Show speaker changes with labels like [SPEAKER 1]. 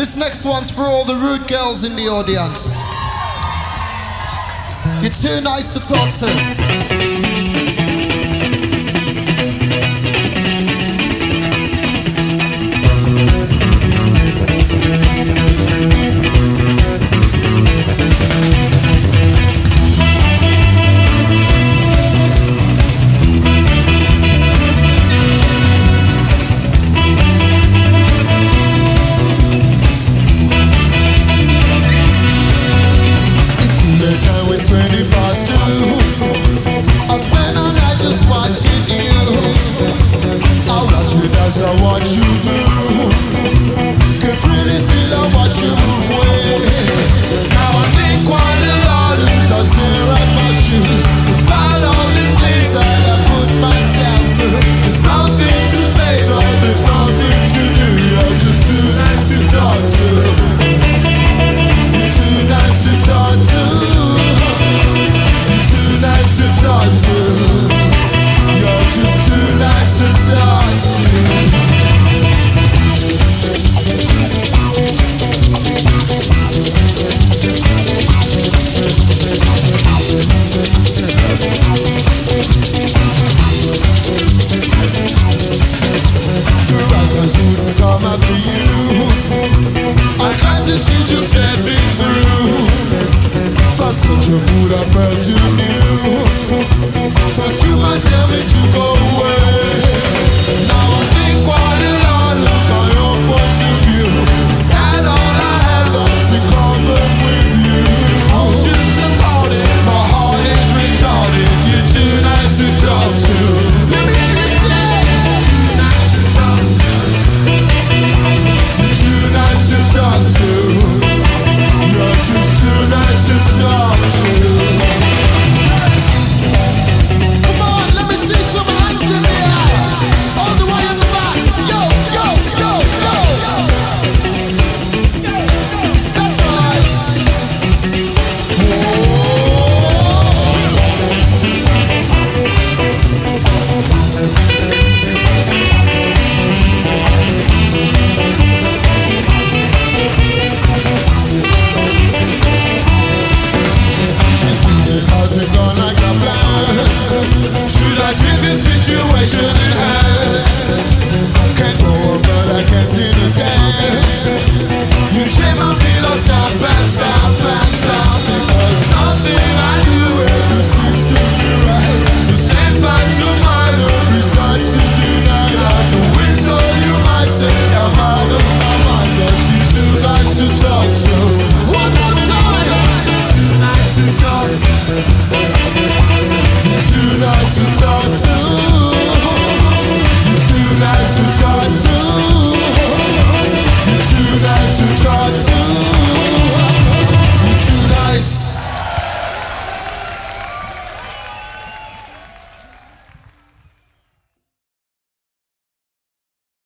[SPEAKER 1] This next one's for all the rude girls in the audience. You're too nice to talk to.
[SPEAKER 2] As I watch you move, get pretty still I watch you move away. Now I think while the dollars I stare at my shoes, about all the things that I put myself through. There's nothing to say, though there's nothing to do. You're just too nice to talk to. You're too nice to talk to. You're too nice to talk to. You're just too nice to talk to. Come after you. I tried to change your stepping through. For such a mood I felt you knew. Thought you might tell me to go away. Now I think quite a lot of my own point of view. Sad all I had was to cover with you. Oceans are parted, my heart is retarded. You're too nice to talk to. Let me hear you say. To talk to, you're just too nice to talk to. Come on, let me see some hands in the air, all the way in the back. Yo, yo, yo, yo. That's right. How's it gone like a plan? Should I take this situation in hand? Can't go on, but I can't seem to dance. You change my feel, stop and stop and stop. Because nothing I do ever seems to be right. You say back to my love, beside to deny. Out the window you might say I'm out of my mind, but you're too nice to talk to. One more time. Too nice to talk. You're too nice to talk to.